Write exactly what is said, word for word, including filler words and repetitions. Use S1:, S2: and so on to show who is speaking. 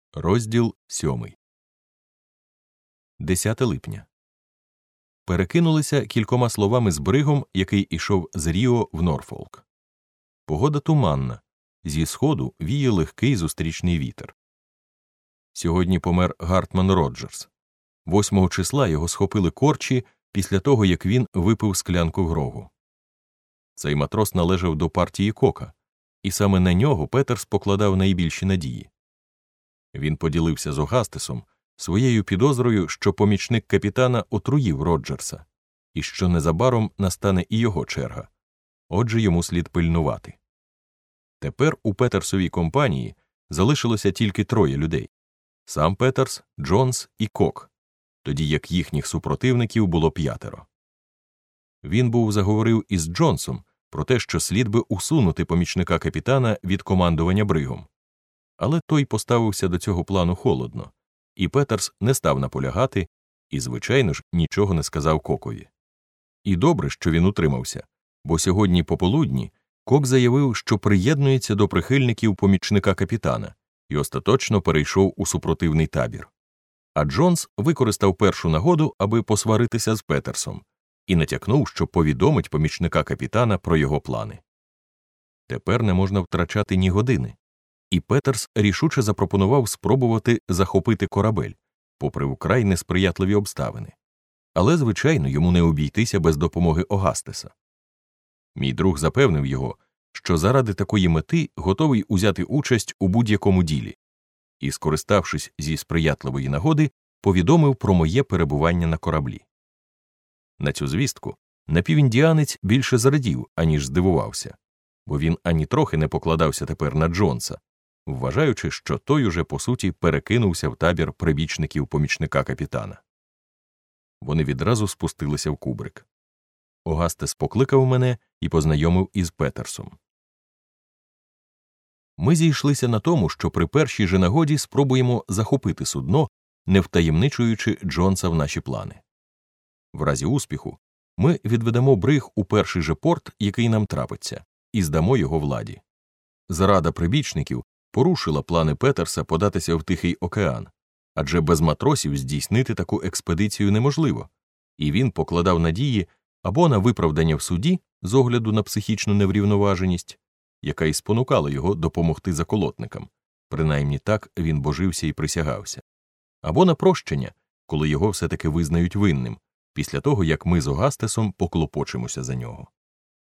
S1: Розділ сьомий. десяте липня. Перекинулися кількома словами з бригом, який ішов з Ріо в Норфолк. Погода туманна. Зі сходу віє легкий зустрічний вітер. Сьогодні помер Гартман Роджерс. Восьмого числа його схопили корчі після того, як він випив склянку грогу. Цей матрос належав до партії Кока, і саме на нього Петерс покладав найбільші надії. Він поділився з Огастесом своєю підозрою, що помічник капітана отруїв Роджерса, і що незабаром настане і його черга. Отже, йому слід пильнувати. Тепер у Петерсовій компанії залишилося тільки троє людей – сам Петерс, Джонс і Кок, тоді як їхніх супротивників було п'ятеро. Він був заговорив із Джонсом про те, що слід би усунути помічника капітана від командування бригом. Але той поставився до цього плану холодно, і Петерс не став наполягати і, звичайно ж, нічого не сказав Кокові. І добре, що він утримався, бо сьогодні пополудні Кок заявив, що приєднується до прихильників помічника капітана і остаточно перейшов у супротивний табір. А Джонс використав першу нагоду, аби посваритися з Петерсом, і натякнув, що повідомить помічника капітана про його плани. Тепер не можна втрачати ні години. І Петерс рішуче запропонував спробувати захопити корабель, попри вкрай несприятливі обставини. Але, звичайно, йому не обійтися без допомоги Огастеса. Мій друг запевнив його, що заради такої мети готовий узяти участь у будь-якому ділі, і, скориставшись зі сприятливої нагоди, повідомив про моє перебування на кораблі. На цю звістку напівіндіанець більше зрадів, аніж здивувався, бо він ані трохи не покладався тепер на Джонса, вважаючи, що той уже, по суті, перекинувся в табір прибічників помічника капітана. Вони відразу спустилися в кубрик. Огастес покликав мене і познайомив із Петерсом. Ми зійшлися на тому, що при першій же нагоді спробуємо захопити судно, не втаємничуючи Джонса в наші плани. В разі успіху ми відведемо бриг у перший же порт, який нам трапиться, і здамо його владі. Зрада прибічників порушила плани Петерса податися в Тихий океан, адже без матросів здійснити таку експедицію неможливо, і він покладав надії або на виправдання в суді з огляду на психічну неврівноваженість, яка й спонукала його допомогти заколотникам, принаймні так він божився і присягався, або на прощення, коли його все-таки визнають винним, після того, як ми з Огастесом поклопочемося за нього.